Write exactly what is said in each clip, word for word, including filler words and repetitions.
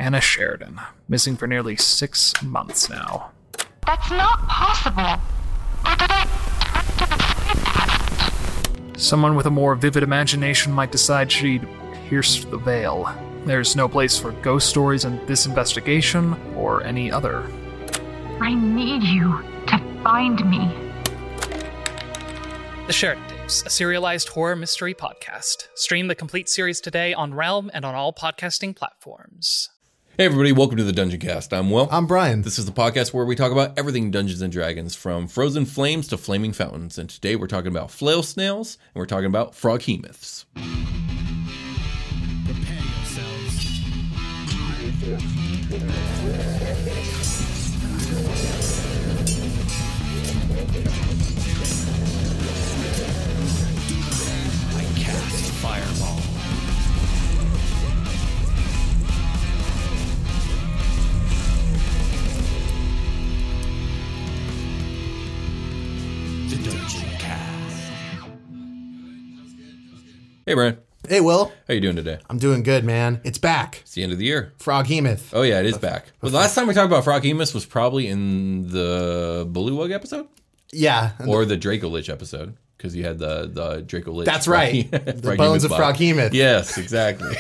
Anna Sheridan, missing for nearly six months now. That's not possible. Or did I Someone with a more vivid imagination might decide she'd pierced the veil. There's no place for ghost stories in this investigation or any other. I need you to find me. The Sheridan Tapes, a serialized horror mystery podcast. Stream the complete series today on Realm and on all podcasting platforms. Hey everybody, welcome to the Dungeon Cast. I'm Will. I'm Brian. This is the podcast where we talk about everything Dungeons and Dragons, from frozen flames to flaming fountains. And today we're talking about flail snails, and we're talking about froghemoths. Prepare yourselves. I cast Fireball. The Dungeon Cast. Hey Brian, Hey, Will. how you doing today? I'm doing good, man. It's back. It's the end of the year. Froghemoth. Oh yeah, it is back. Well, the last time we talked about froghemoths was probably in the Bullywug episode? Yeah. Or the Draco Lich episode, because you had the, the Draco Lich. That's right. The bones of Froghemoth. Yes, exactly.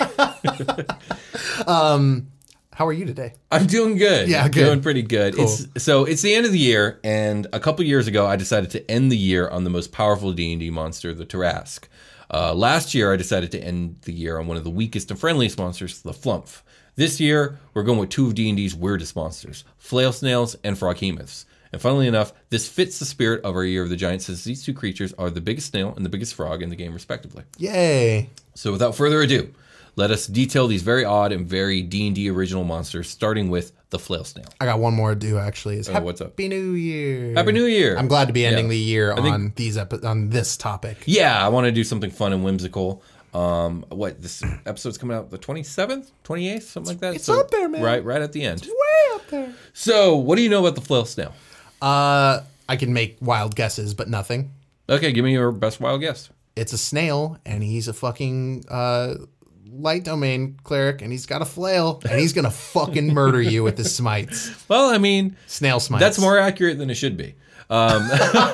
um, how are you today? I'm doing good. Yeah, good. Doing pretty good. Cool. It's so it's the end of the year, and a couple years ago, I decided to end the year on the most powerful D and D monster, the Tarrasque. Uh, last year, I decided to end the year on one of the weakest and friendliest monsters, the Flumph. This year, we're going with two of D and D's weirdest monsters, flail snails and froghemoths. And funnily enough, this fits the spirit of our Year of the Giant, since these two creatures are the biggest snail and the biggest frog in the game, respectively. Yay. So without further ado, let us detail these very odd and very D and D original monsters, starting with the flail snail. I got one more to do, actually. It's Oh, what's up? Happy New Year. Happy New Year. I'm glad to be ending Yeah. the year I think- on these epi- on this topic. Yeah, I want to do something fun and whimsical. Um, what, this episode's coming out the twenty-seventh, twenty-eighth, something like that? It's up there, man. Right, right at the end. Way up there. So, what do you know about the flail snail? Uh, I can make wild guesses, but nothing. Okay, give me your best wild guess. It's a snail, and he's a fucking uh, light domain cleric, and he's got a flail, and he's gonna fucking murder you with his smites. Well, I mean, Snail smites. that's more accurate than it should be. Um,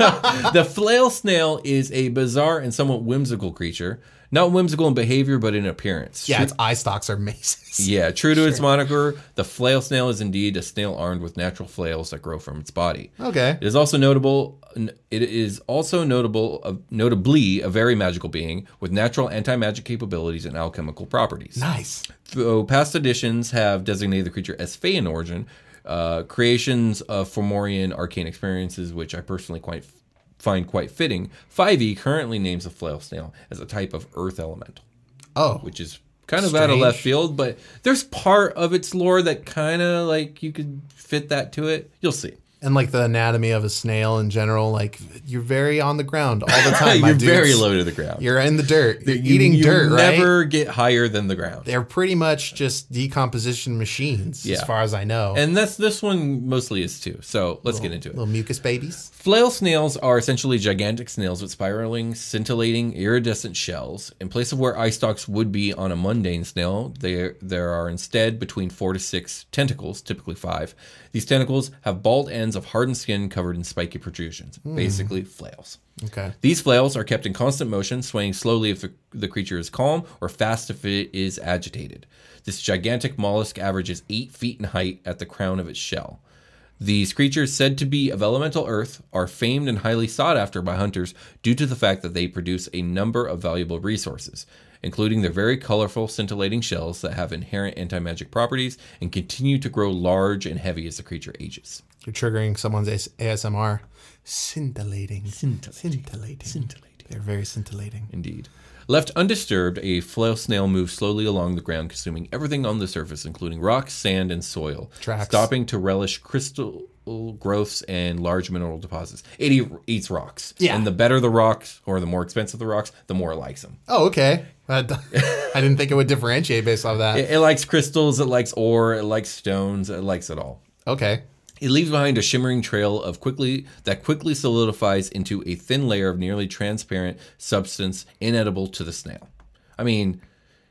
the flail snail is a bizarre and somewhat whimsical creature. Not whimsical in behavior, but in appearance. Yeah, True- its eye stalks are maces. Yeah, true to its moniker, the flail snail is indeed a snail armed with natural flails that grow from its body. Okay. It is also notable. It is also notable, uh, notably, a very magical being with natural anti-magic capabilities and alchemical properties. Nice. Though past editions have designated the creature as Fey in origin, uh, creations of Fomorian arcane experiences, which I personally quite find quite fitting, five E currently names the flail snail as a type of earth elemental, Oh. which is kind of out of Strange. left field, but there's part of its lore that kind of like you could fit that to it. You'll see. And like the anatomy of a snail in general, like you're very on the ground all the time. my You're very dudes. low to the ground. You're in the dirt. You're You- eating you dirt, right? never get higher than the ground. They're pretty much just decomposition machines, Yeah. as far as I know. And that's this one mostly is too. So let's get into it. Little mucus babies. Flail snails are essentially gigantic snails with spiraling, scintillating, iridescent shells. In place of where eye stalks would be on a mundane snail, there there are instead between four to six tentacles, typically five. These tentacles have bald ends of hardened skin covered in spiky protrusions, basically flails. Okay. These flails are kept in constant motion, swaying slowly if the, the creature is calm or fast if it is agitated. This gigantic mollusk averages eight feet in height at the crown of its shell. These creatures, said to be of elemental earth, are famed and highly sought after by hunters due to the fact that they produce a number of valuable resources, including their very colorful, scintillating shells that have inherent anti-magic properties and continue to grow large and heavy as the creature ages. You're triggering someone's A S M R. Scintillating. Scintillating. Scintillating. Scintillating. They're very scintillating. Indeed. Left undisturbed, a flail snail moves slowly along the ground, consuming everything on the surface, including rocks, sand, and soil, Tracks. stopping to relish crystal growths and large mineral deposits. It eat, eats rocks. Yeah. And the better the rocks, or the more expensive the rocks, the more it likes them. Oh, okay. I I didn't think it would differentiate based off that. It, it likes crystals, it likes ore, it likes stones, it likes it all. Okay. It leaves behind a shimmering trail of quickly that quickly solidifies into a thin layer of nearly transparent substance inedible to the snail. I mean,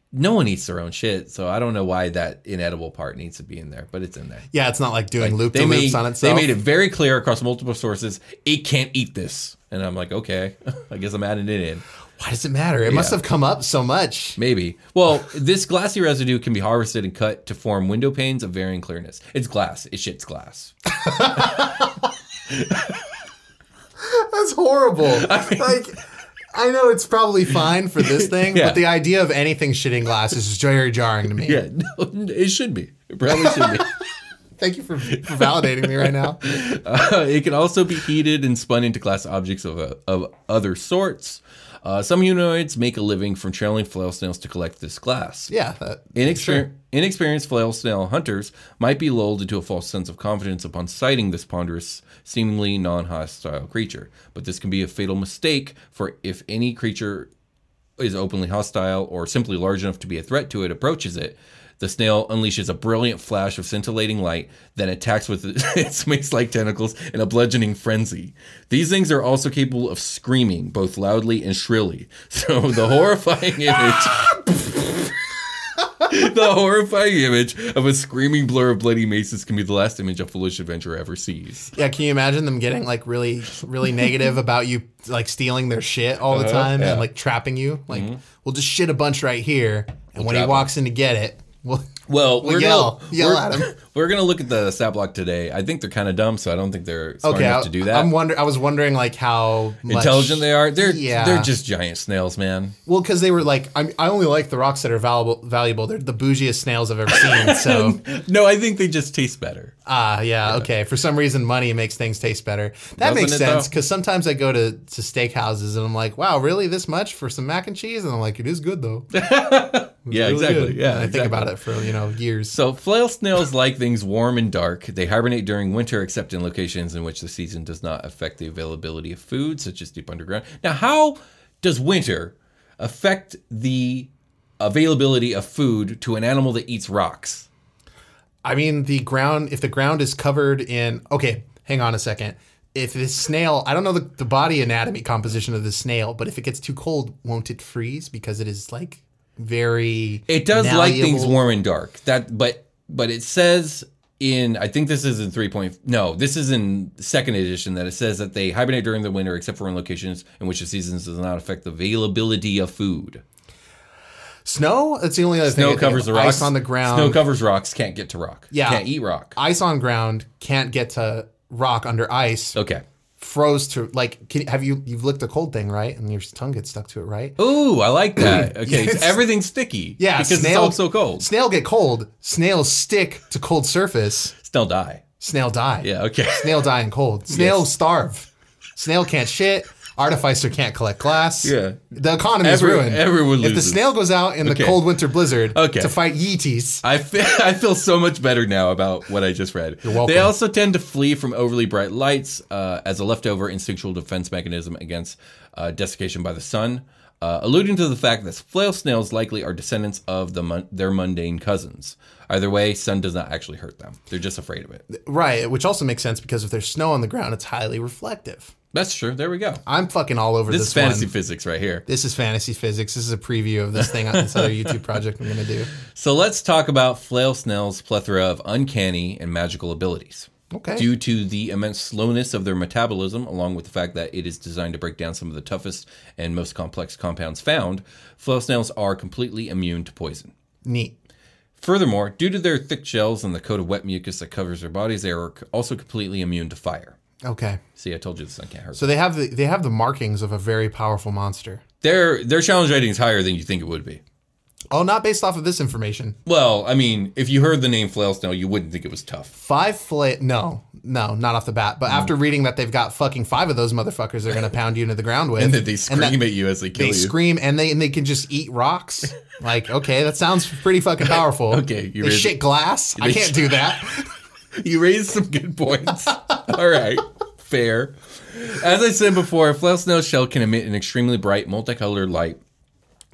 no one eats their own shit, so I don't know why that inedible part needs to be in there, but it's in there. Yeah, it's not like doing Like, loop they to made, loops on itself. They made it very clear across multiple sources, it can't eat this. And I'm like, okay, I guess I'm adding it in. Why does it matter? It must Yeah. have come up so much. Maybe. Well, this glassy residue can be harvested and cut to form window panes of varying clearness. It's glass. It shits glass. That's horrible. Like, I know it's probably fine for this thing, Yeah. but the idea of anything shitting glass is just very jarring to me. Yeah, no, it should be. It probably should be. Thank you for, for validating me right now. Uh, it can also be heated and spun into glass objects of, uh, of other sorts. Uh, some humanoids make a living from trailing flail snails to collect this glass. Yeah. That, Inexper- sure. Inexperienced flail snail hunters might be lulled into a false sense of confidence upon sighting this ponderous, seemingly non-hostile creature. But this can be a fatal mistake, for if any creature is openly hostile or simply large enough to be a threat to it approaches it, the snail unleashes a brilliant flash of scintillating light, then attacks with its mace-like tentacles in a bludgeoning frenzy. These things are also capable of screaming, both loudly and shrilly. So the horrifying image... the horrifying image of a screaming blur of bloody maces can be the last image a foolish adventurer ever sees. Yeah, can you imagine them getting like really, really negative about you like stealing their shit all the Uh-huh, time yeah. and like trapping you? Like, we'll just shit a bunch right here, and when he trap walks in to get it, we'll Well, we'll we're yell, gonna, yell we're, at him. We're gonna look at the stat block today. I think they're kind of dumb, so I don't think they're smart Okay, enough I, to do that. I'm wonder. I was wondering like how much, Intelligent they are. They're Yeah. they're just giant snails, man. Well, because they were like, I'm, I only like the rocks that are valuable. Valuable. They're the bougiest snails I've ever seen. So, No, I think they just taste better. ah, yeah, okay. For some reason, money makes things taste better. That Doesn't makes it, sense though? because sometimes I go to to steakhouses and I'm like, wow, really this much for some mac and cheese? And I'm like, it is good though. Yeah, Really exactly. good. Yeah, And I exactly. think about it for you know years. So flail snails like things warm and dark. They hibernate during winter, except in locations in which the season does not affect the availability of food, such as deep underground. Now, how does winter affect the availability of food to an animal that eats rocks? I mean, the ground, if the ground is covered in, okay, hang on a second. If this snail, I don't know the, the body anatomy composition of the snail, but if it gets too cold, won't it freeze? Because it is like very. It does like things malleable. warm and dark. That, but but it says in, I think this is in three point. No, this is in second edition that it says that they hibernate during the winter, except for in locations in which the seasons does not affect the availability of food. Snow? That's the only other thing. I Snow think covers of. the rocks. Ice on the ground. Snow covers rocks. Can't get to rock. Yeah. Can't eat rock. Ice on ground can't get to rock under ice. Okay. Froze to like. Can, have you you've licked a cold thing, right? And your tongue gets stuck to it, right? Ooh, I like that. Okay, Yes. so everything's sticky. Yeah, because snail- it's all so cold. Snail get cold. Snails stick to cold surface. Snail die. Snail die. Yeah. Okay. Snail die in cold. Snail Yes. starve. Snail can't shit. Artificer can't collect glass. Yeah. The economy is Every- ruined. everyone If the loses. snail goes out in the Okay. cold winter blizzard Okay. to fight Yeeties, I feel, I feel so much better now about what I just read. You're welcome. They also tend to flee from overly bright lights uh, as a leftover instinctual defense mechanism against uh, desiccation by the sun, uh, alluding to the fact that flail snails likely are descendants of the mun- their mundane cousins. Either way, sun does not actually hurt them. They're just afraid of it. right? Which also makes sense because if there's snow on the ground, it's highly reflective. That's true. There we go. I'm fucking all over This this, is fantasy one. physics right here. This is fantasy physics. This is a preview of this thing, this other YouTube project I'm going to do. So let's talk about flail snails' plethora of uncanny and magical abilities. Okay. Due to the immense slowness of their metabolism, along with the fact that it is designed to break down some of the toughest and most complex compounds found, flail snails are completely immune to poison. Neat. Furthermore, due to their thick shells and the coat of wet mucus that covers their bodies, they are also completely immune to fire. Okay. See, I told you the sun can't hurt So them. they have the they have the markings of a very powerful monster. Their their challenge rating is higher than you think it would be. Oh, not based off of this information. Well, I mean, if you heard the name flail snail, you wouldn't think it was tough. Five fla No, no, not off the bat. But after reading that they've got fucking five of those motherfuckers they're going to pound you into the ground with. And that they scream that at you as they kill They you. scream and they and they can just eat rocks. Like, okay, that sounds pretty fucking powerful. Okay, you they raise- shit glass. I they can't sh- do that. You raised some good points. All right. Fair. As I said before, a flail snail shell can emit an extremely bright, multicolored light,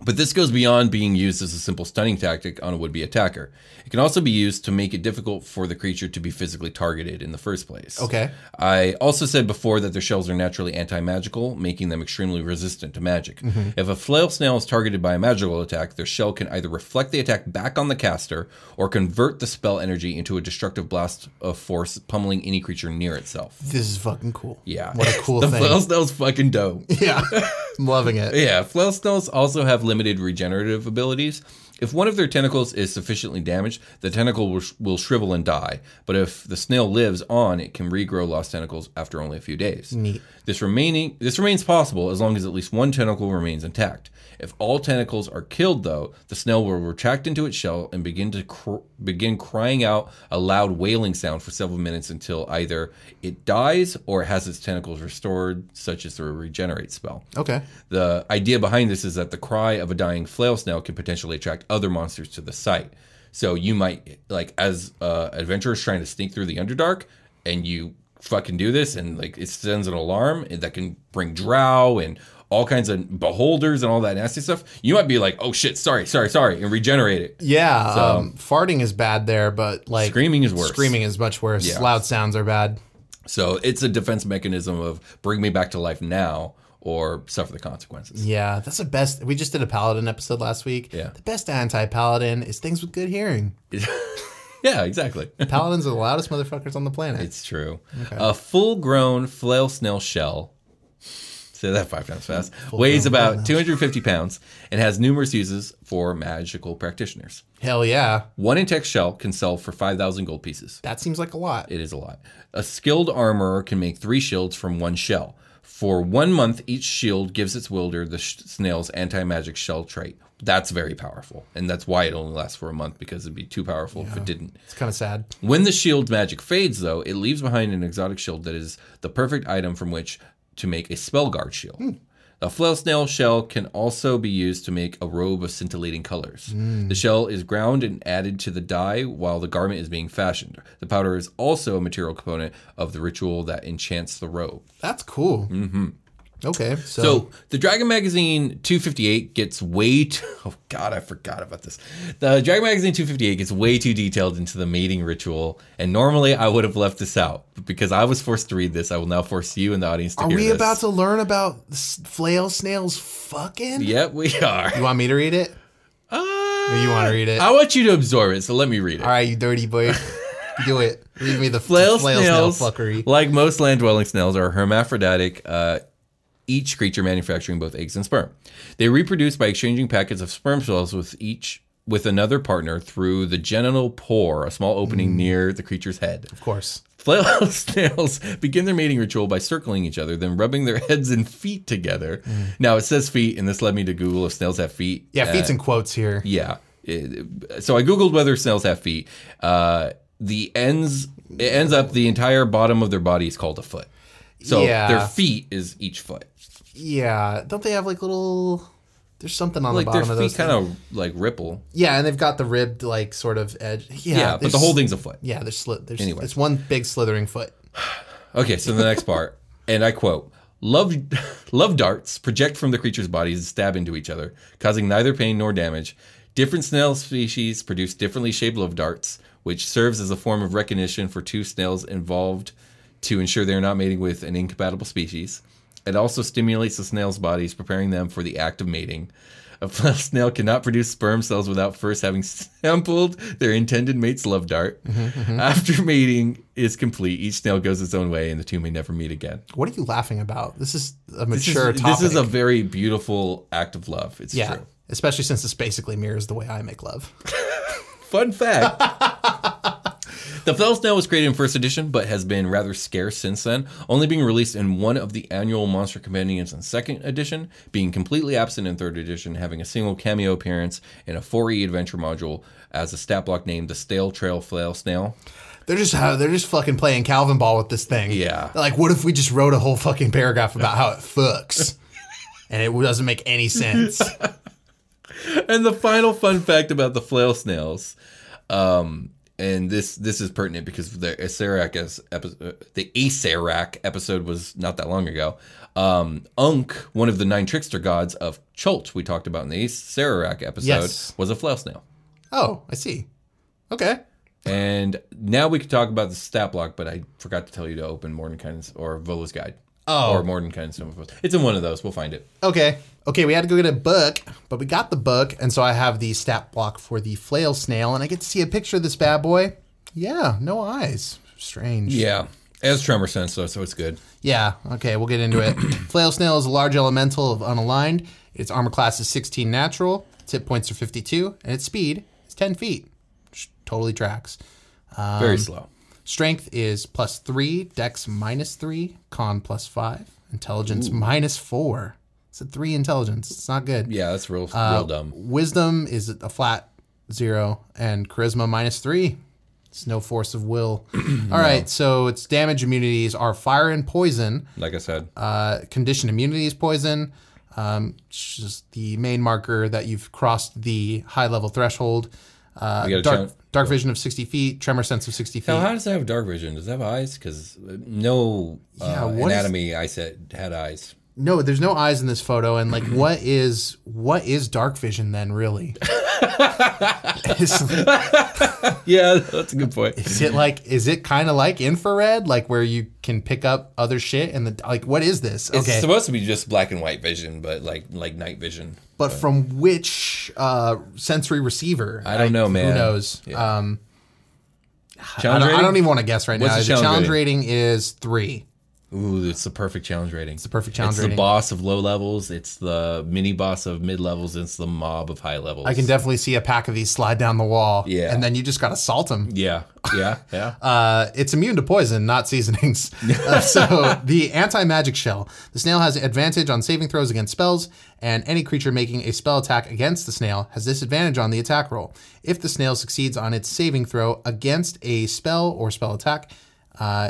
But this goes beyond being used as a simple stunning tactic on a would-be attacker. It can also be used to make it difficult for the creature to be physically targeted in the first place. Okay. I also said before that their shells are naturally anti-magical, making them extremely resistant to magic. Mm-hmm. If a flail snail is targeted by a magical attack, their shell can either reflect the attack back on the caster or convert the spell energy into a destructive blast of force, pummeling any creature near itself. This is fucking cool. Yeah. What a cool the thing. flail snail's fucking dope. Yeah. I'm loving it. Yeah, flail snails also have limited regenerative abilities. If one of their tentacles is sufficiently damaged, the tentacle will, sh- will shrivel and die. But if the snail lives on, it can regrow lost tentacles after only a few days. Neat. This remaining this remains possible as long as at least one tentacle remains intact. If all tentacles are killed, though, the snail will retract into its shell and begin to cr- begin crying out a loud wailing sound for several minutes until either it dies or it has its tentacles restored, such as through a regenerate spell. Okay. The idea behind this is that the cry of a dying flail snail can potentially attract other monsters to the site. So you might, like, as uh, adventurers trying to sneak through the Underdark, and you fucking do this, and like it sends an alarm that can bring drow and all kinds of beholders and all that nasty stuff. You might be like, oh shit, sorry, sorry, sorry, and regenerate it. Yeah. So- um, farting is bad there, but like Screaming is worse. Screaming is much worse. Yeah. Loud sounds are bad. So it's a defense mechanism of bring me back to life now or suffer the consequences. Yeah, that's the best. We just did a paladin episode last week. Yeah. The best anti-paladin is things with good hearing. Yeah, exactly. Paladins are the loudest motherfuckers on the planet. It's true. A full-grown flail snail shell, say that five times fast, weighs about two hundred fifty pounds and has numerous uses for magical practitioners. Hell yeah. One intact shell can sell for five thousand gold pieces. That seems like a lot. It is a lot. A skilled armorer can make three shields from one shell. For one month, each shield gives its wielder the sh- snail's anti-magic shell trait. That's very powerful. And that's why it only lasts for a month, because it'd be too powerful if it didn't. It's kind of sad. When the shield's magic fades, though, it leaves behind an exotic shield that is the perfect item from which to make a spell guard shield. Hmm. A flail snail shell can also be used to make a robe of scintillating colors. Hmm. The shell is ground and added to the dye while the garment is being fashioned. The powder is also a material component of the ritual that enchants the robe. That's cool. Mm-hmm. Okay, so, So the Dragon Magazine two fifty-eight gets way too, oh god, I forgot about this. The Dragon Magazine two fifty-eight gets way too detailed into the mating ritual, and normally I would have left this out, but because I was forced to read this, I will now force you and the audience to are hear we this. about to learn about s- flail snails fucking? Yep, we are. You want me to read it? Uh, Or you want to read it? I want you to absorb it, so let me read it. All right, you dirty boy. Do it. Read me the Flail, flail snails, snail fuckery. like most land-dwelling snails, are hermaphroditic, uh, each creature manufacturing both eggs and sperm. They reproduce by exchanging packets of sperm cells with each with another partner through the genital pore, a small opening near the creature's head. Of course. Flail snails begin their mating ritual by circling each other, then rubbing their heads and feet together. Now, it says feet, and this led me to Google if snails have feet. Yeah, feet's Uh, in quotes here. Yeah. It- so I Googled whether snails have feet. Uh, the ends, it ends up the entire bottom of their body is called a foot. So Yeah. their feet is each foot. Yeah, don't they have like little? There's something on Like the their bottom of feet those. kind things. of like ripple. Yeah, and they've got the ribbed like sort of edge. Yeah, Yeah, but there's- the whole thing's a foot. Yeah, there's slit. There's Anyway. it's one big slithering foot. Okay, so the next part, and I quote, Love, love darts project from the creature's bodies and stab into each other, causing neither pain nor damage. Different snail species produce differently shaped love darts, which serves as a form of recognition for two snails involved to ensure they are not mating with an incompatible species. It also stimulates the snail's bodies, preparing them for the act of mating. A flail snail cannot produce sperm cells without first having sampled their intended mate's love dart. After mating is complete, each snail goes its own way, and the two may never meet again. What are you laughing about? This is a This mature is, topic. this is a very beautiful act of love. It's yeah, true. especially since this basically mirrors the way I make love. Fun fact. The flail snail was created in first edition, but has been rather scarce since then, only being released in one of the annual monster compendiums in second edition, being completely absent in third edition, having a single cameo appearance in a four E adventure module as a stat block named the Stale Trail Flail Snail. They're just how they're just fucking playing Calvin ball with this thing. Yeah. They're like, what if we just wrote a whole fucking paragraph about how it fucks, and it doesn't make any sense. And the final fun fact about the flail snails um, and this this is pertinent because the Acererak episode, the Acererak episode was not that long ago. Um, Unk, one of the nine trickster gods of Chult, we talked about in the Acererak episode, Yes. was a flail snail. Oh, I see. Okay. And now we can talk about the stat block, but I forgot to tell you to open Mordenkainen's or Vola's Guide. Oh. Or Mordenkainen's Stone of Oath. It's in one of those. We'll find it. Okay. Okay, we had to go get a book, but we got the book, and so I have the stat block for the flail snail, and I get to see a picture of this bad boy. Yeah, no eyes. Strange. Yeah. It has tremor sense, though, so it's good. Yeah, okay, we'll get into it. Flail snail is a large elemental of unaligned. Its armor class is sixteen natural, its hit points are fifty-two, and its speed is ten feet, which totally tracks. Um, Very slow. Strength is plus three, dex minus three, con plus five, intelligence minus four. It's a three intelligence. It's not good. Yeah, that's real, Uh, real dumb. Wisdom is a flat zero, and charisma minus three. It's no force of will. All right, so its damage immunities are fire and poison. Like I said. Uh, condition immunity is poison. Um, it's just the main marker that you've crossed the high level threshold. Uh, We got a dark, challenge- dark vision of sixty feet, tremor sense of sixty feet. Now, how does it have dark vision? Does it have eyes? Because no uh, Yeah, what is- anatomy I said had eyes. No, there's no eyes in this photo, and like, what is what is dark vision then? Really, is, Yeah, that's a good point. is it like is it kind of like infrared, like where you can pick up other shit? And the like, what is this? It's Okay, supposed to be just black and white vision, but like like night vision. but from which uh, sensory receiver? I don't know, man. Who knows? Yeah. Um, I Challenge don't, I rating? don't even want to guess right What's now. the The challenge challenge rating is three. Ooh, it's the perfect challenge rating. It's the perfect challenge It's rating. the boss of low levels. It's the mini boss of mid levels. It's the mob of high levels. I can definitely see a pack of these slide down the wall. Yeah. And then you just got to salt them. Yeah, yeah, yeah. Uh, it's immune to poison, not seasonings. Uh, so the anti-magic shell. The snail has advantage on saving throws against spells, and any creature making a spell attack against the snail has disadvantage on the attack roll. If the snail succeeds on its saving throw against a spell or spell attack, uh,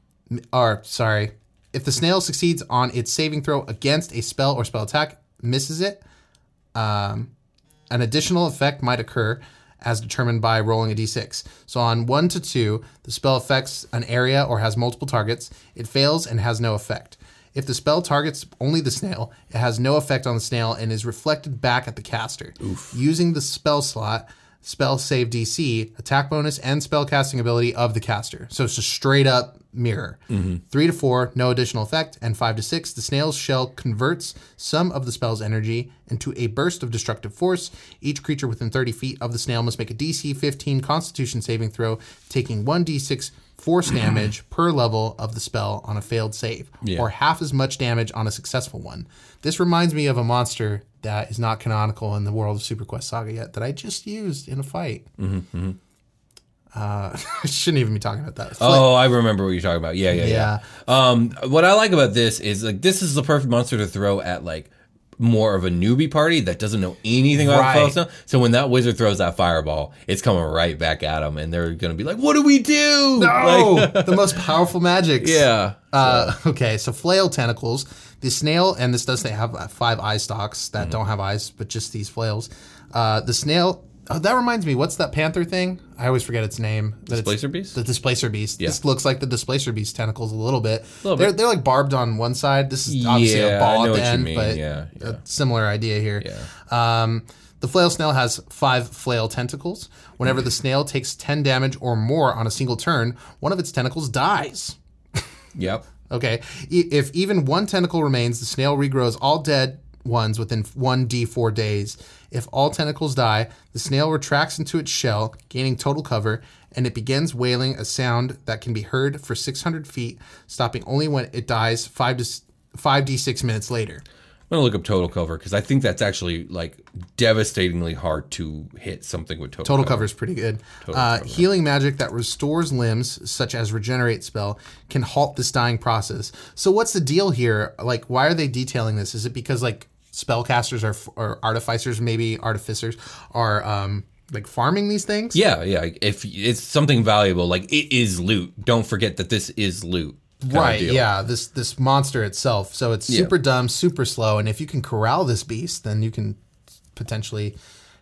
or sorry, if the snail succeeds on its saving throw against a spell or spell attack, misses it, um, an additional effect might occur as determined by rolling a d six. So on one to two, the spell affects an area or has multiple targets. It fails and has no effect. If the spell targets only the snail, it has no effect on the snail and is reflected back at the caster. Using the spell slot, spell save D C, attack bonus, and spell casting ability of the caster. So it's just straight up mirror. Three to four, no additional effect, and five to six, the snail's shell converts some of the spell's energy into a burst of destructive force. Each creature within thirty feet of the snail must make a D C fifteen Constitution saving throw, taking one d six force damage per level of the spell on a failed save, Yeah. or half as much damage on a successful one. This reminds me of a monster that is not canonical in the world of Super Quest Saga yet that I just used in a fight. Mm-hmm, Uh, I shouldn't even be talking about that. Oh, I remember what you're talking about. Yeah, yeah, yeah. Um, what I like about this is like this is the perfect monster to throw at like more of a newbie party that doesn't know anything about Right. the stuff. So when that wizard throws that fireball, it's coming right back at them, and they're gonna be like, "What do we do?" No, Like, the most powerful magics. yeah. Uh, okay, so flail tentacles. The snail, and this does have uh, five eye stalks that Mm-hmm. don't have eyes, but just these flails. Uh, the snail. Oh, that reminds me. What's that panther thing? I always forget its name. That it's- Displacer beast? The displacer beast. Yeah. This looks like the displacer beast tentacles a little bit. Little they're bit. they're like barbed on one side. This is obviously Yeah, a ball I know at the what you end, mean. but Yeah, yeah. a similar idea here. Yeah. Um, the flail snail has five flail tentacles. Whenever the snail takes ten damage or more on a single turn, one of its tentacles dies. Yep. Okay. E- If even one tentacle remains, the snail regrows all dead ones within one d four days. If all tentacles die, the snail retracts into its shell, gaining total cover, and it begins wailing a sound that can be heard for six hundred feet, stopping only when it dies five to five d six minutes later. I'm gonna look up total cover because I think that's actually like devastatingly hard to hit something with total, Total cover. cover is pretty good. Total Uh, cover. healing magic that restores limbs, such as regenerate spell, can halt this dying process. So what's the deal here? Like, why are they detailing this? Is it because like spellcasters are or artificers, maybe artificers, are um, like farming these things? Yeah, yeah. If it's something valuable, like it is loot. Don't forget that this is loot. kind of Right, deal. yeah, this this monster itself. So it's Yeah. super dumb, super slow, and if you can corral this beast, then you can potentially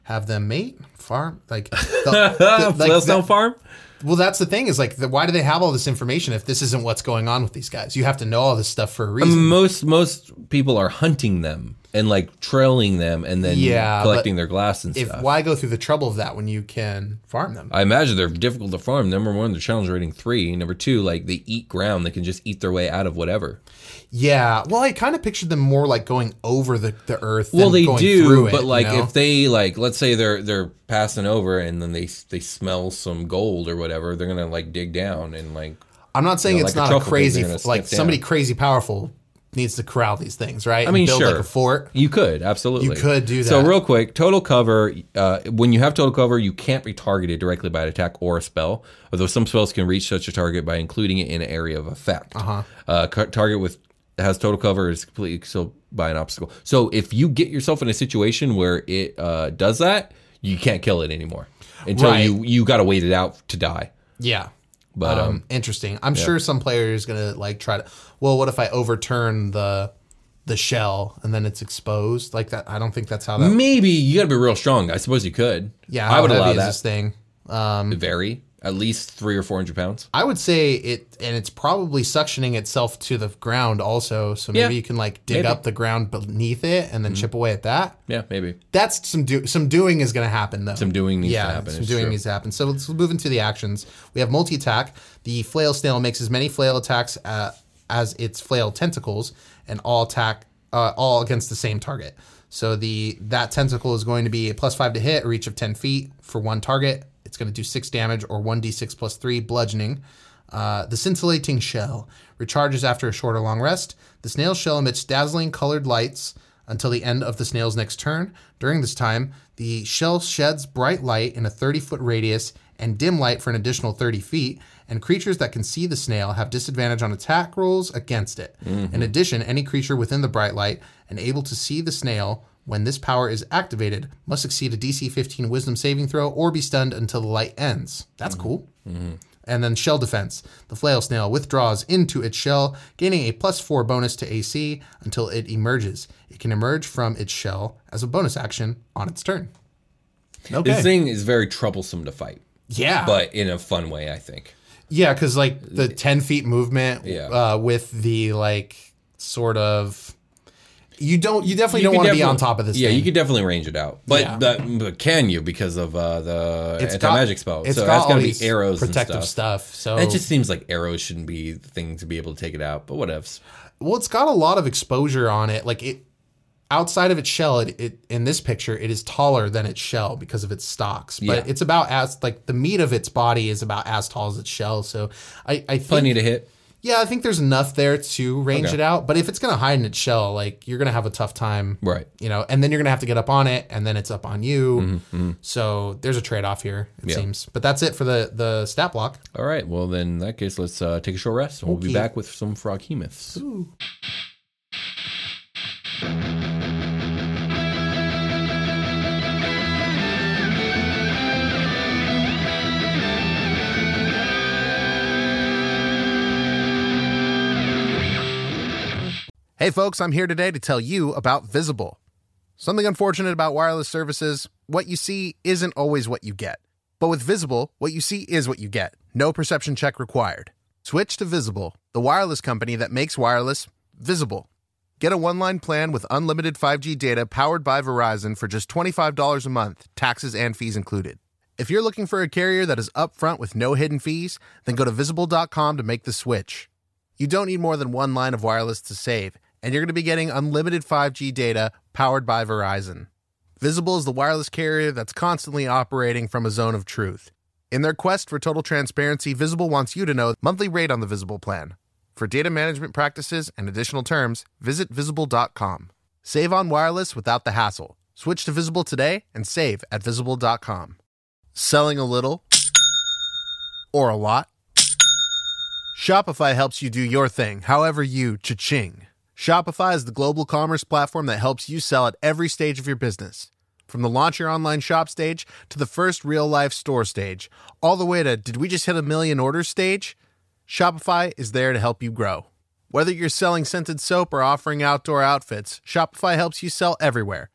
have them mate, farm, like the, the, like Flailstone that- Farm? Well, that's the thing is like, the, why do they have all this information if this isn't what's going on with these guys? You have to know all this stuff for a reason. Most most people are hunting them and like trailing them and then Yeah, collecting but their glass and if stuff. why go through the trouble of that when you can farm them? I imagine they're difficult to farm. Number one, they're challenge rating three. Number two, like they eat ground. They can just eat their way out of whatever. Yeah. Well, I kind of pictured them more like going over the, the earth. Well, than they going do, through it, but like you know? if they like, let's say they're they're passing over and then they they smell some gold or whatever, they're gonna like dig down and like. I'm not saying you know, it's like a not a truffle crazy, thing, they're gonna like sniff somebody down. crazy powerful needs to corral these things, right? I mean, and build sure. like a fort. You could, absolutely. You could do So that. real quick, total cover, uh, when you have total cover, you can't be targeted directly by an attack or a spell, although some spells can reach such a target by including it in an area of effect. Uh-huh. Uh, ca- target with has total cover is completely killed by an obstacle. So if you get yourself in a situation where it uh, does that, you can't kill it anymore until Right. you, you got to wait it out to die. Yeah. But, um, um, interesting. I'm sure some player is gonna like try to. Well, what if I overturn the the shell and then it's exposed like that? I don't think that's how that. Maybe you got to be real strong. I suppose you could. Yeah, I how would heavy allow is that. this thing? Um, To vary at least three or four hundred pounds. I would say it, and it's probably suctioning itself to the ground also. So maybe Yeah, you can like dig maybe. up the ground beneath it and then chip away at that. Yeah, maybe. That's some do some doing is going to happen though. Some doing needs to yeah, happen, some it's doing true. needs to happen. So let's move into the actions. We have multi attack. The flail snail makes as many flail attacks uh, as its flail tentacles, and all attack uh, all against the same target. So the that tentacle is going to be a plus five to hit, a reach of ten feet for one target. It's going to do six damage or one d six plus three bludgeoning. Uh, the scintillating shell recharges after a short or long rest. The snail shell emits dazzling colored lights until the end of the snail's next turn. During this time, the shell sheds bright light in a thirty-foot radius and dim light for an additional thirty feet, and creatures that can see the snail have disadvantage on attack rolls against it. In addition, any creature within the bright light and able to see the snail when this power is activated must succeed a D C fifteen wisdom saving throw or be stunned until the light ends. That's cool. And then shell defense. The flail snail withdraws into its shell, gaining a plus four bonus to A C until it emerges. It can emerge from its shell as a bonus action on its turn. Okay. This thing is very troublesome to fight, yeah. but in a fun way, I think. Yeah, because like the ten feet movement Yeah. uh, with the like sort of. You don't. You definitely You don't could want to be definitely- on top of this Yeah, thing. you could definitely range it out. But, Yeah. that, but can you because of uh, the It's got- anti-magic spell? It's so got that's all got to be these arrows protective and stuff. stuff. So It just seems like arrows shouldn't be the thing to be able to take it out, but whatevs. well, it's got a lot of exposure on it. Like it, outside of its shell, it, it in this picture, it is taller than its shell because of its stalks. But Yeah. it's about as like the meat of its body is about as tall as its shell. So I, I think Plenty to hit. yeah, I think there's enough there to range Okay. it out. But if it's gonna hide in its shell, like you're gonna have a tough time, Right. You know, and then you're gonna have to get up on it, and then it's up on you. So there's a trade off here, it Yeah. seems. But that's it for the the stat block. All right. Well, then in that case, let's uh, take a short rest, and we'll be Okay. back with some Froghemoths. Hey folks, I'm here today to tell you about Visible. Something unfortunate about wireless services, what you see isn't always what you get. But with Visible, what you see is what you get. No perception check required. Switch to Visible, the wireless company that makes wireless visible. Get a one-line plan with unlimited five G data powered by Verizon for just twenty-five dollars a month, taxes and fees included. If you're looking for a carrier that is upfront with no hidden fees, then go to visible dot com to make the switch. You don't need more than one line of wireless to save, and you're going to be getting unlimited five G data powered by Verizon. Visible is the wireless carrier that's constantly operating from a zone of truth. In their quest for total transparency, Visible wants you to know the monthly rate on the Visible plan. For data management practices and additional terms, visit visible dot com. Save on wireless without the hassle. Switch to Visible today and save at visible dot com. Selling a little or a lot? Shopify helps you do your thing, however you cha-ching. Shopify is the global commerce platform that helps you sell at every stage of your business. From the launch your online shop stage to the first real-life store stage, all the way to did we just hit a million orders stage? Shopify is there to help you grow. Whether you're selling scented soap or offering outdoor outfits, Shopify helps you sell everywhere.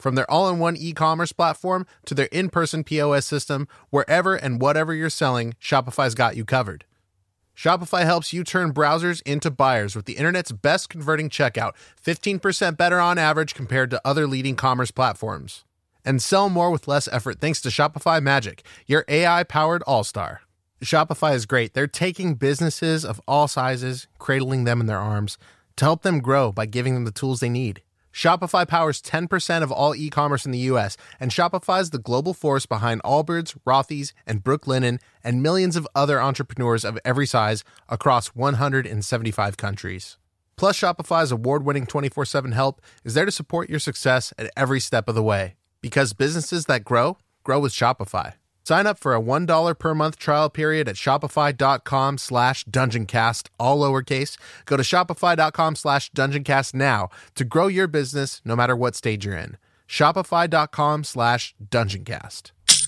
From their all-in-one e-commerce platform to their in-person P O S system, wherever and whatever you're selling, Shopify's got you covered. Shopify helps you turn browsers into buyers with the internet's best converting checkout, fifteen percent better on average compared to other leading commerce platforms. And sell more with less effort thanks to Shopify Magic, your A I-powered all-star. Shopify is great. They're taking businesses of all sizes, cradling them in their arms, to help them grow by giving them the tools they need. Shopify powers ten percent of all e-commerce in the U S, and Shopify's the global force behind Allbirds, Rothy's, and Brooklinen, and millions of other entrepreneurs of every size across one hundred seventy-five countries. Plus, Shopify's award-winning twenty-four seven help is there to support your success at every step of the way. Because businesses that grow, grow with Shopify. Sign up for a one dollar per month trial period at shopify.com slash dungeoncast, all lowercase. Go to shopify.com slash dungeoncast now to grow your business no matter what stage you're in. Shopify.com slash dungeoncast.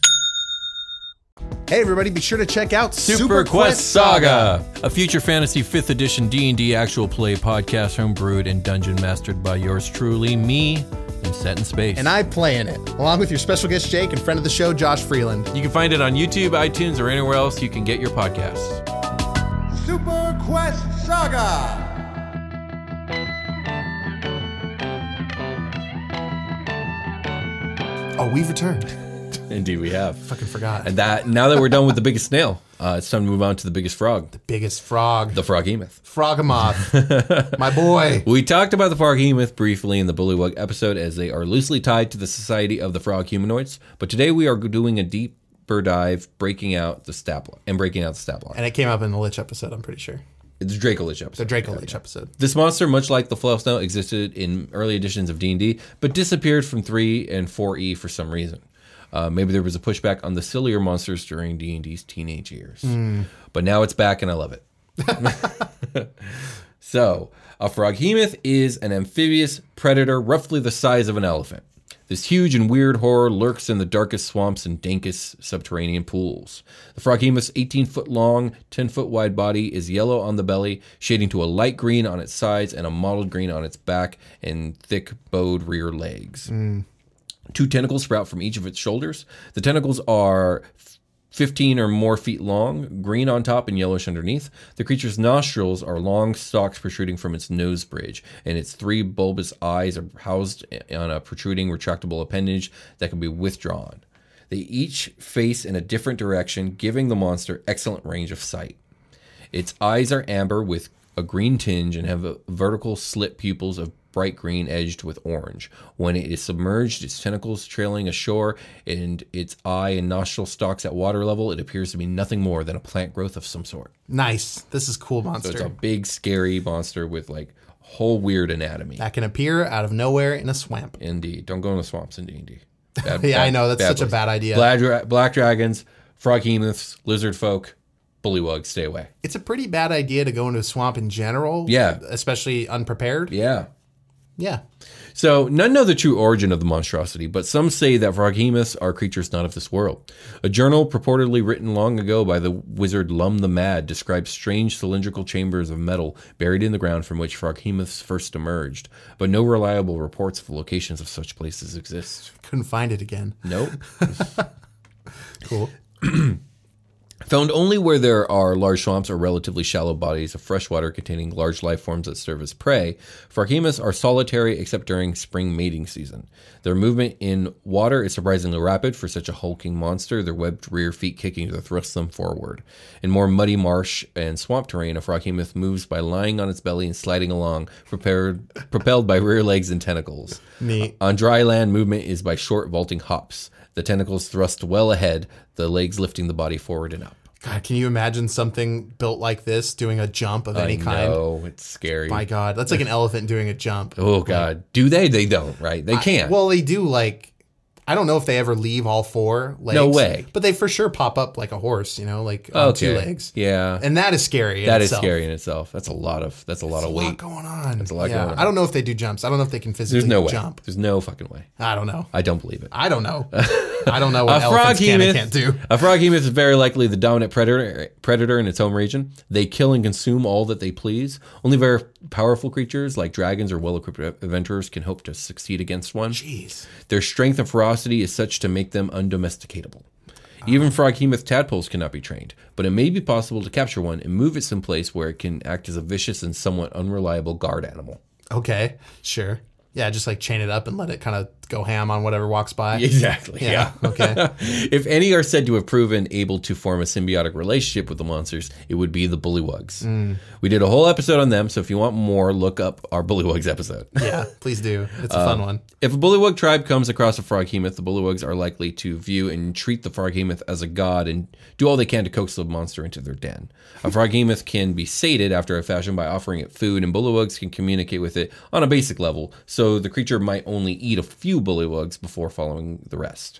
Hey everybody, be sure to check out Super Quest Saga, a future fantasy fifth edition D and D actual play podcast homebrewed and dungeon mastered by yours truly, me, and Set in Space. And I play in it, along with your special guest Jake and friend of the show, Josh Freeland. You can find it on YouTube, iTunes, or anywhere else you can get your podcasts. Super Quest Saga! Oh, we've returned. Indeed, we have. Fucking forgot. And that now that we're done with the biggest snail, uh, it's time to move on to the biggest frog, the, Biggest frog. the Froghemoth. Frogamoth. My boy. We talked about the Froghemoth briefly in the Bullywug episode, as they are loosely tied to the Society of the Frog Humanoids. But today we are doing a deeper dive, breaking out the stat block and breaking out the stat block. And it came up in the Lich episode, I'm pretty sure. It's a Draco Lich episode. The Draco Lich episode. This monster, much like the Fluff Snail, existed in early editions of D and D, but disappeared from three and four E for some reason. Uh, maybe there was a pushback on the sillier monsters during D and D's teenage years. Mm. But now it's back and I love it. So, a Froghemoth is an amphibious predator roughly the size of an elephant. This huge and weird horror lurks in the darkest swamps and dankest subterranean pools. The Froghemoth's eighteen-foot long, ten-foot wide body is yellow on the belly, shading to a light green on its sides and a mottled green on its back and thick bowed rear legs. Mm. Two tentacles sprout from each of its shoulders. The tentacles are fifteen or more feet long, green on top and yellowish underneath. The creature's nostrils are long stalks protruding from its nose bridge, and its three bulbous eyes are housed on a protruding retractable appendage that can be withdrawn. They each face in a different direction, giving the monster excellent range of sight. Its eyes are amber with a green tinge and have a vertical slit pupils of bright green edged with orange. When it is submerged, its tentacles trailing ashore and its eye and nostril stalks at water level, it appears to be nothing more than a plant growth of some sort. Nice. This is cool monster. So it's a big, scary monster with like whole weird anatomy. That can appear out of nowhere in a swamp. Indeed. Don't go in the swamps in D and D. Yeah, bad, I know. That's such place. a bad idea. Black, dra- black dragons, Froghemoths, lizard folk, bullywugs, stay away. It's a pretty bad idea to go into a swamp in general. Yeah. Especially unprepared. Yeah. Yeah. So, none know the true origin of the monstrosity, but some say that Froghemoths are creatures not of this world. A journal purportedly written long ago by the wizard Lum the Mad describes strange cylindrical chambers of metal buried in the ground from which Froghemoths first emerged, but no reliable reports of the locations of such places exist. Couldn't find it again. Nope. Cool. Found only where there are large swamps or relatively shallow bodies of fresh water containing large life forms that serve as prey, Froghemoths are solitary except during spring mating season. Their movement in water is surprisingly rapid for such a hulking monster, their webbed rear feet kicking to thrust them forward. In more muddy marsh and swamp terrain, a Froghemoth moves by lying on its belly and sliding along, prepared, propelled by rear legs and tentacles. Neat. On dry land, movement is by short vaulting hops. The tentacles thrust well ahead, the legs lifting the body forward and up. God, can you imagine something built like this doing a jump of any I kind? know, it's scary. My God, that's like an elephant doing a jump. Oh, God. Do they? They don't, right? They can't. I, well, they do, like, I don't know if they ever leave all four legs. No way. But they for sure pop up like a horse, you know, like on okay. two legs. Yeah. And that is scary in That is itself. scary in itself. That's a lot of that's a lot That's of a weight. lot going on. That's a lot yeah. going on. I don't know if they do jumps. I don't know if they can physically There's no way. jump. There's no fucking way. I don't know. I don't believe it. I don't know. I don't know what A elephants can and froghemoth- can't do. A froghemoth is very likely the dominant predator predator in its home region. They kill and consume all that they please. Only very powerful creatures like dragons or well-equipped adventurers can hope to succeed against one. Jeez. Their strength and ferocity is such to make them undomesticatable. Even froghemoth tadpoles cannot be trained, but it may be possible to capture one and move it someplace where it can act as a vicious and somewhat unreliable guard animal. Okay, sure. Yeah, just like chain it up and let it kind of go ham on whatever walks by. Exactly. Yeah. Yeah, okay. If any are said to have proven able to form a symbiotic relationship with the monsters, it would be the bullywugs. Mm. We did a whole episode on them, so if you want more, look up our bullywugs episode. Yeah, please do. It's a fun one. If a bullywug tribe comes across a froghemoth, the bullywugs are likely to view and treat the froghemoth as a god and do all they can to coax the monster into their den. A froghemoth can be sated after a fashion by offering it food, and bullywugs can communicate with it on a basic level, so the creature might only eat a few bullywugs before following the rest.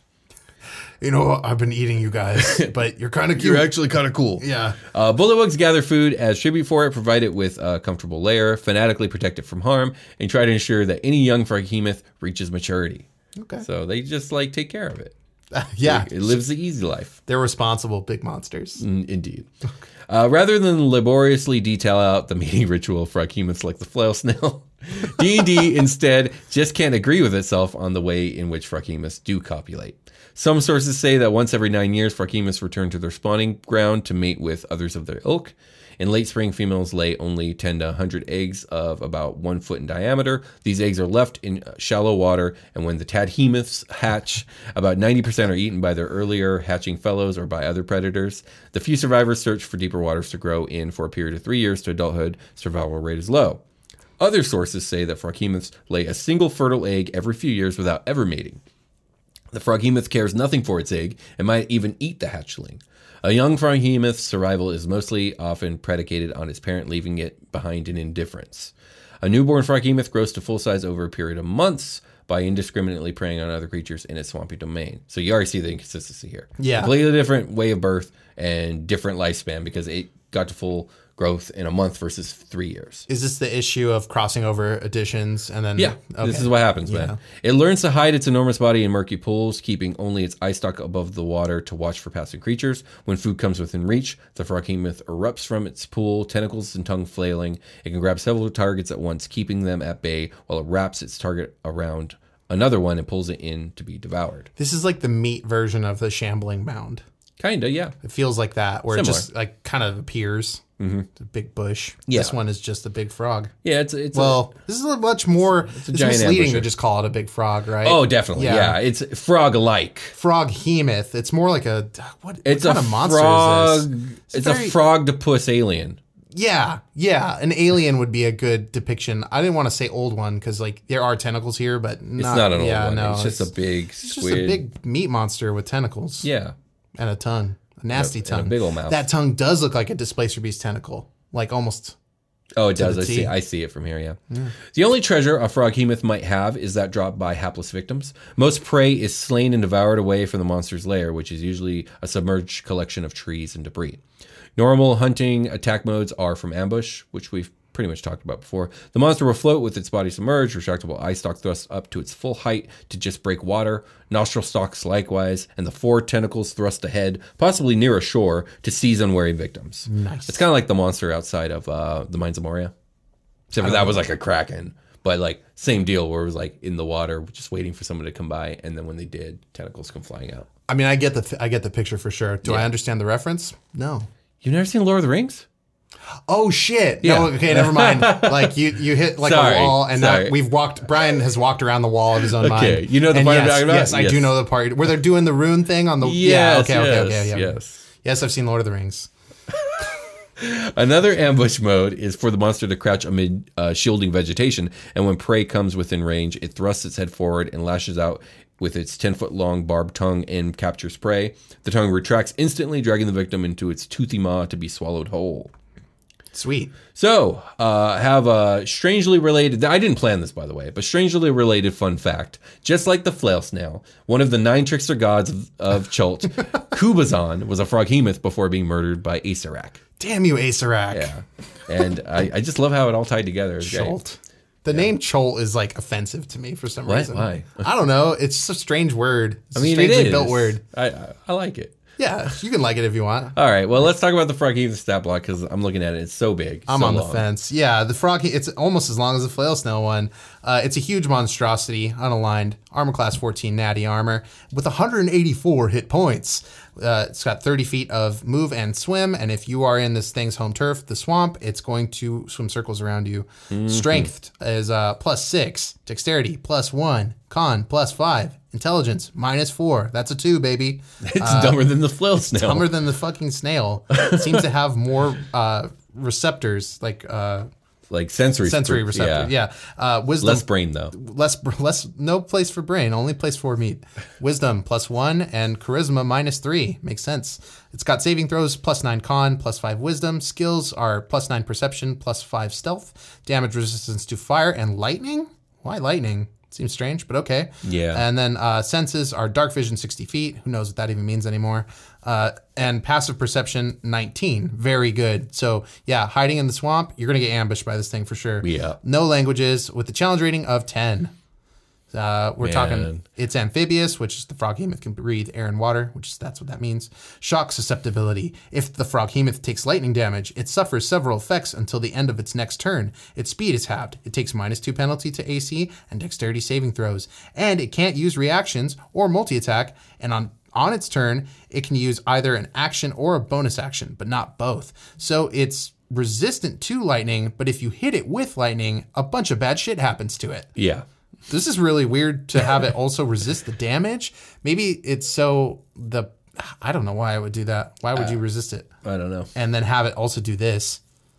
You know, I've been eating you guys, but you're kind of cute. actually kind of cool. Yeah. Uh, bullywugs gather food as tribute for it, provide it with a comfortable lair, fanatically protect it from harm, and try to ensure that any young froghemoth reaches maturity. Okay. So they just like take care of it. Yeah. It lives the easy life. They're responsible big monsters. Mm, Indeed. Uh, rather than laboriously detail out the mating ritual of froghemoths like the flail snail, D and D instead just can't agree with itself on the way in which froghemoths do copulate. Some sources say that once every nine years, froghemoths return to their spawning ground to mate with others of their ilk. In late spring, females lay only ten to one hundred eggs of about one foot in diameter. These eggs are left in shallow water, and when the tadhemoths hatch, about ninety percent are eaten by their earlier hatching fellows or by other predators. The few survivors search for deeper waters to grow in for a period of three years to adulthood. Survival rate is low. Other sources say that froghemoths lay a single fertile egg every few years without ever mating. The froghemoth cares nothing for its egg and might even eat the hatchling. A young froghemoth's survival is mostly often predicated on its parent leaving it behind in indifference. A newborn froghemoth grows to full size over a period of months by indiscriminately preying on other creatures in its swampy domain. So you already see the inconsistency here. Yeah. Completely different way of birth and different lifespan because it got to full growth in a month versus three years. Is this the issue of crossing over additions and then? Yeah, Okay. this is what happens, man. Yeah. It learns to hide its enormous body in murky pools, keeping only its eye stalk above the water to watch for passing creatures. When food comes within reach, the froghemoth erupts from its pool, tentacles and tongue flailing. It can grab several targets at once, keeping them at bay while it wraps its target around another one and pulls it in to be devoured. This is like the meat version of the shambling mound. Kinda, yeah. It feels like that, where Similar. it just like kind of appears. Mm-hmm. It's a big bush. Yeah. This one is just a big frog. Yeah, it's it's Well, this is a much more. It's, a giant misleading to ambusher. just call it a big frog, right? a, oh, definitely, yeah. It's frog-alike. Froghemoth. It's more like a what, It's what a kind of monster frog. is this? It's, very- a frog-to-puss alien. Yeah, yeah. An alien would be a good depiction. I didn't want to say old one because like there are tentacles here, but not, It's not an old yeah, one. No, it's just a big It's squid. just a big meat monster with tentacles. Yeah. And a tongue. A nasty And a tongue. big ol' mouth. That tongue does look like a Displacer Beast tentacle. Like almost. Oh, it does. the I see. T. I see it from here. Yeah. The only treasure a froghemoth might have is that dropped by hapless victims. Most prey is slain and devoured away from the monster's lair, which is usually a submerged collection of trees and debris. Normal hunting attack modes are from ambush, which we've pretty much talked about before. The monster will float with its body submerged, retractable eye stalk thrust up to its full height to just break water, nostril stalks likewise, and the four tentacles thrust ahead, possibly near a shore, to seize unwary victims. Nice. It's kind of like the monster outside of uh, the Mines of Moria. Except for that was like a kraken. But like same deal where it was like in the water, just waiting for someone to come by, and then when they did, tentacles come flying out. I mean, I get the I get the picture for sure. Do Yeah. I understand the reference? No. You've never seen Lord of the Rings? Oh shit! Yeah. No, okay, never mind. Like you, you hit like Sorry, a wall, and now sorry. we've walked. Brian has walked around the wall of his own mind. Okay, you know the And part I'm yes, talking about? Yes, I Yes. do know the part where they're doing the rune thing on the. yeah. Yes, Okay. Okay. yes, Okay. Yeah. yes. Yes, I've seen Lord of the Rings. Another ambush mode is for the monster to crouch amid uh, shielding vegetation, and when prey comes within range, it thrusts its head forward and lashes out with its ten-foot-long barbed tongue and captures prey. The tongue retracts instantly, dragging the victim into its toothy maw to be swallowed whole. Sweet. So, uh, have a strangely related, I didn't plan this, by the way, but strangely related fun fact. Just like the flail snail, one of the nine trickster gods of, of Chult, Kubazan, was a froghemoth before being murdered by Asarak. Damn you, Asarak. Yeah. And I, I just love how it all tied together. It's great. Schult. The name Chol is like offensive to me for some Why- reason. why? I don't know. It's just a strange word. It's I mean, a it strangely is. built word. I, I I like it. Yeah, you can like it if you want. All right. Well, let's talk about the Froghemoth stat block because I'm looking at it. It's so big. I'm so on long. the fence. Yeah, the frog. It's almost as long as the flail snail one. Uh, it's a huge monstrosity, unaligned, armor class fourteen, natty armor with one hundred eighty-four hit points. Uh, it's got thirty feet of move and swim, and if you are in this thing's home turf, the swamp, it's going to swim circles around you. Mm-hmm. Strength is uh, plus six, dexterity plus one, con plus five, intelligence minus four. That's a two, baby. It's dumber than the flail snail. Dumber than the fucking snail. It seems to have more uh, receptors, like uh, like sensory. sensory sp- receptor. Yeah. Uh, wisdom. Less brain though. Less, less, no place for brain, only place for meat. Wisdom plus one and charisma minus three. Makes sense. It's got saving throws plus nine con, plus five wisdom. Skills are plus nine perception, plus five stealth. Damage resistance to fire and lightning. Why lightning? Seems strange, but okay. Yeah. And then uh, senses are dark vision sixty feet. Who knows what that even means anymore? Uh, and passive perception nineteen. Very good. So yeah, hiding in the swamp, you're going to get ambushed by this thing for sure. Yeah. No languages with the challenge rating of ten. Uh, we're Man. talking, it's amphibious, which is the froghemoth can breathe air and water, which is, that's what that means. Shock susceptibility. If the froghemoth takes lightning damage, it suffers several effects until the end of its next turn. Its speed is halved. It takes minus two penalty to A C and dexterity saving throws. And it can't use reactions or multi-attack. And on On its turn, it can use either an action or a bonus action, but not both. So it's resistant to lightning, but if you hit it with lightning, a bunch of bad shit happens to it. Yeah. This is really weird to have it also resist the damage. Maybe it's so the, I don't know why I would do that. Why would you resist it? I don't know. And then have it also do this.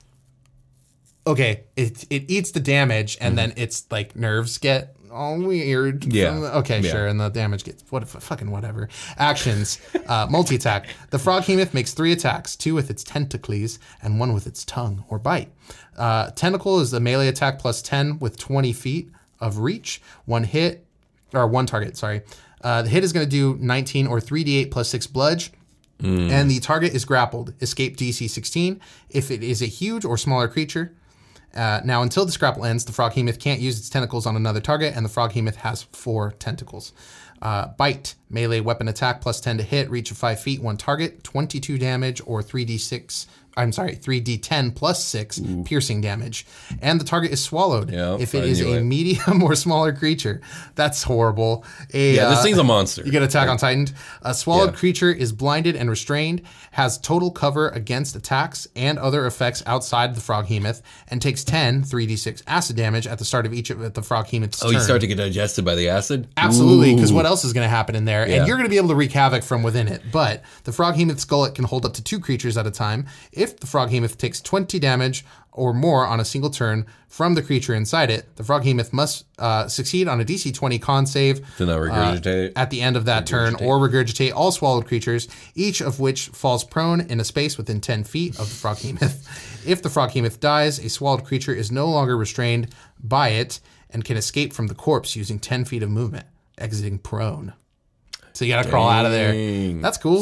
Okay, it it eats the damage, and then its like nerves get all weird. Yeah. From the- okay, Yeah. sure, and the damage gets what fucking whatever. Actions, uh, multi attack. The froghemoth makes three attacks: two with its tentacles and one with its tongue or bite. Uh, tentacle is the melee attack plus ten with twenty feet of reach. One hit or one target. Sorry, uh, the hit is going to do nineteen or three d eight plus six bludge. And the target is grappled. Escape D C sixteen. If it is a huge or smaller creature. Uh, now, until this grapple ends, the froghemoth can't use its tentacles on another target, and the froghemoth has four tentacles. Uh, bite, melee weapon attack plus ten to hit, reach of five feet, one target, twenty-two damage, or three d six. I'm sorry, three d ten plus six piercing damage. And the target is swallowed Yep, if it I is knew a it. medium or smaller creature. That's horrible. A, Yeah, this uh, thing's a monster. You get Attack on Titan. A swallowed Yeah. creature is blinded and restrained, has total cover against attacks and other effects outside the froghemoth, and takes ten three d six acid damage at the start of each of the froghemoth's Oh, turn. you start to get digested by the acid? Absolutely, because Ooh. what else is going to happen in there? Yeah. And you're going to be able to wreak havoc from within it. But the froghemoth's gullet can hold up to two creatures at a time. If the froghemoth takes twenty damage or more on a single turn from the creature inside it, the froghemoth must uh, succeed on a D C twenty con save To not regurgitate. uh, at the end of that turn, or regurgitate all swallowed creatures, each of which falls prone in a space within ten feet of the froghemoth. If the froghemoth dies, a swallowed creature is no longer restrained by it and can escape from the corpse using ten feet of movement, exiting prone. So you got to crawl out of there. Dang. That's cool.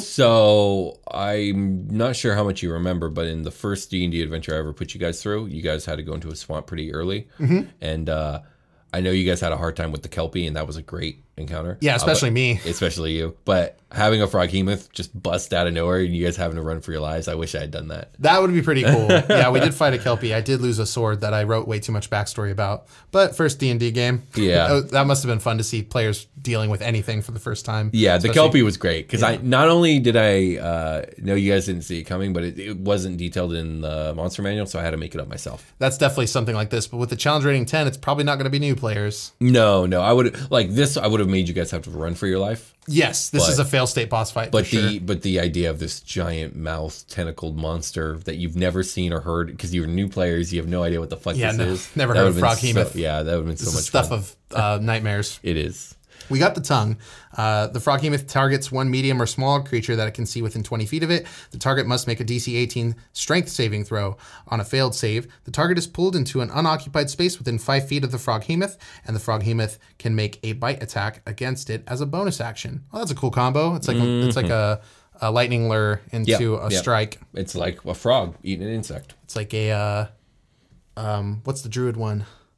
So I'm not sure how much you remember, but in the first D and D adventure I ever put you guys through, you guys had to go into a swamp pretty early, Mm-hmm. and uh, I know you guys had a hard time with the Kelpie, and that was a great encounter. Yeah, Uh, especially but- me. especially you. But having a froghemoth just bust out of nowhere, and you guys having to run for your lives, I wish I had done that. That would be pretty cool. Yeah, we did fight a Kelpie. I did lose a sword that I wrote way too much backstory about. But first D and D game. Yeah. Oh, that must have been fun to see players dealing with anything for the first time. Yeah, the Especially- Kelpie was great because I not only did I uh, know you guys didn't see it coming, but it, it wasn't detailed in the monster manual, so I had to make it up myself. That's definitely something like this. But with the challenge rating ten, it's probably not going to be new players. No, no, I would like this. I would have made you guys have to run for your life. Yes, this But- is a fail state boss fight. But for the sure. but the idea of this giant mouth tentacled monster that you've never seen or heard because you're new players, you have no idea what the fuck Yeah, this no, is. never That heard of would've been froghemoth. so- Yeah, that would have been so This much is stuff fun. of uh, nightmares. It is. We got the tongue. Uh, the froghemoth targets one medium or small creature that it can see within twenty feet of it. The target must make a D C eighteen strength saving throw. On a failed save, the target is pulled into an unoccupied space within five feet of the froghemoth, and the froghemoth can make a bite attack against it as a bonus action. Oh, that's a cool combo. It's like a, it's like a, a lightning lure into Yeah, a yeah. strike. It's like a frog eating an insect. It's like a uh, um, what's the druid one?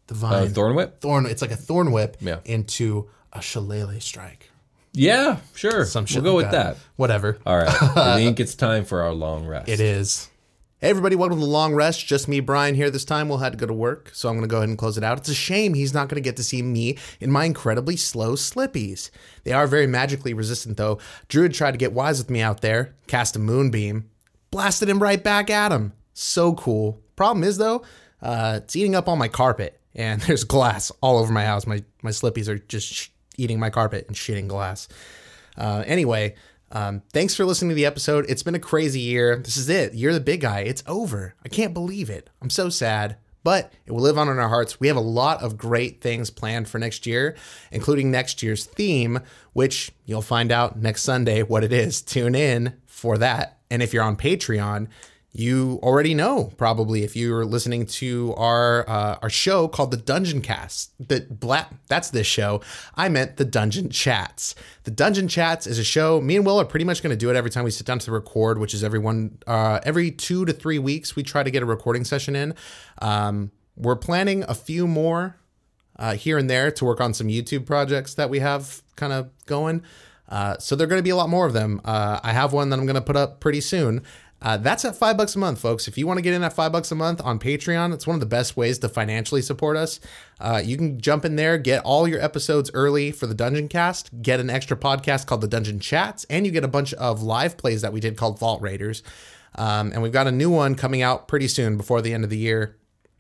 the vine. Uh, Thorn Whip? Thorn. It's like a thorn whip Yeah. into a shillelagh strike. Yeah, sure. Some shit we'll go like with that. Whatever. All right. I think it's time for our long rest. It is. Hey everybody, welcome to the Long Rest. Just me, Brian, here this time. We'll have to go to work, so I'm going to go ahead and close it out. It's a shame he's not going to get to see me in my incredibly slow slippies. They are very magically resistant, though. Druid tried to get wise with me out there, cast a moonbeam, blasted him right back at him. So cool. Problem is, though, uh, it's eating up all my carpet, and there's glass all over my house. My, my slippies are just sh- eating my carpet and shitting glass. Uh, anyway... Um, thanks for listening to the episode. It's been a crazy year. This is it. You're the big guy. It's over. I can't believe it. I'm so sad, but it will live on in our hearts. We have a lot of great things planned for next year, including next year's theme, which you'll find out next Sunday what it is. Tune in for that. And if you're on Patreon, you already know, probably, if you're listening to our uh, our show called The Dungeon Cast. The bla- That's this show. I meant The Dungeon Chats. The Dungeon Chats is a show. Me and Will are pretty much going to do it every time we sit down to record, which is every one, uh, every two to three weeks. We try to get a recording session in. Um, we're planning a few more uh, here and there to work on some YouTube projects that we have kind of going. Uh, so there are going to be a lot more of them. Uh, I have one that I'm going to put up pretty soon. Uh, that's at five bucks a month, folks. If you want to get in at five bucks a month on Patreon, it's one of the best ways to financially support us. Uh, you can jump in there, get all your episodes early for the Dungeon Cast, get an extra podcast called the Dungeon Chats, and you get a bunch of live plays that we did called Vault Raiders. Um, and we've got a new one coming out pretty soon before the end of the year.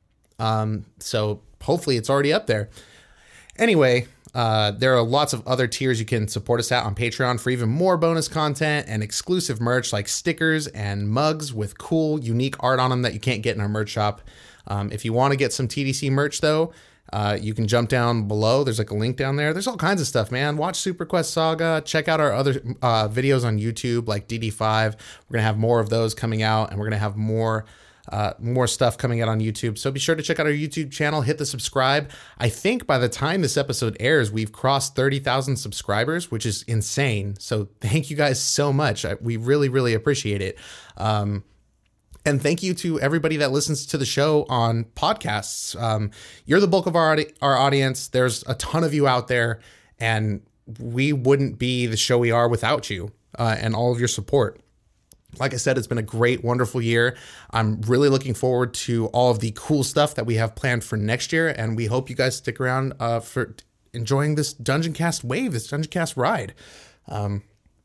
Um, so hopefully it's already up there. Anyway, Uh, there are lots of other tiers you can support us at on Patreon for even more bonus content and exclusive merch like stickers and mugs with cool, unique art on them that you can't get in our merch shop. Um, if you want to get some T D C merch, though, uh, you can jump down below. There's like a link down there. There's all kinds of stuff, man. Watch Super Quest Saga. Check out our other uh, videos on YouTube like D D five. We're going to have more of those coming out, and we're going to have more Uh, more stuff coming out on YouTube. So be sure to check out our YouTube channel, hit the subscribe. I think by the time this episode airs, we've crossed thirty thousand subscribers, which is insane. So thank you guys so much. I, we really, really appreciate it. Um, and thank you to everybody that listens to the show on podcasts. Um, you're the bulk of our, our audience. There's a ton of you out there, and we wouldn't be the show we are without you uh, and all of your support. Like I said, it's been a great, wonderful year. I'm really looking forward to all of the cool stuff that we have planned for next year, and we hope you guys stick around uh, for enjoying this Dungeon Cast wave, this Dungeon Cast ride. Um,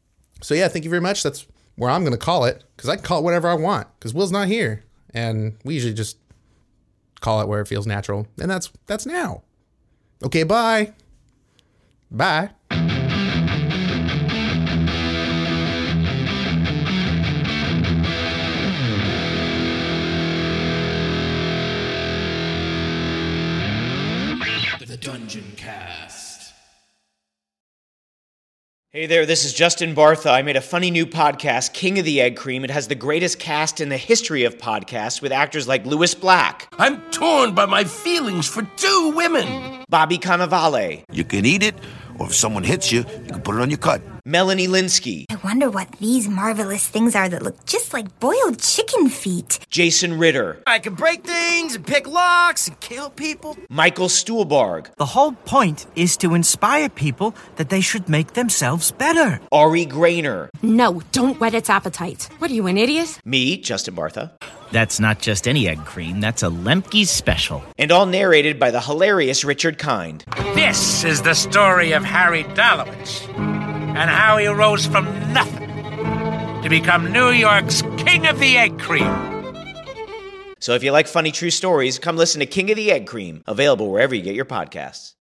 so yeah, thank you very much. That's where I'm going to call it, because I can call it whatever I want, because Will's not here, and we usually just call it where it feels natural, and that's that's now. Okay, bye. Bye. Dungeon Cast. Hey there, this is Justin Bartha. I made a funny new podcast, King of the Egg Cream. It has the greatest cast in the history of podcasts with actors like Louis Black, I'm torn by my feelings for two women. Bobby Cannavale, You can eat it, or if someone hits you, you can put it on your cut. Melanie Linsky, I wonder what these marvelous things are that look just like boiled chicken feet. Jason Ritter, I can break things and pick locks and kill people. Michael Stuhlbarg, The whole point is to inspire people that they should make themselves better. Ari Grainer, No, don't whet its appetite. What are you, an idiot? me, Justin Bartha, That's not just any egg cream, that's a Lemke's special. and all narrated by the hilarious Richard Kind. This is the story of Harry Dalowitz and how he rose from nothing to become New York's King of the Egg Cream. So if you like funny true stories, come listen to King of the Egg Cream, available wherever you get your podcasts.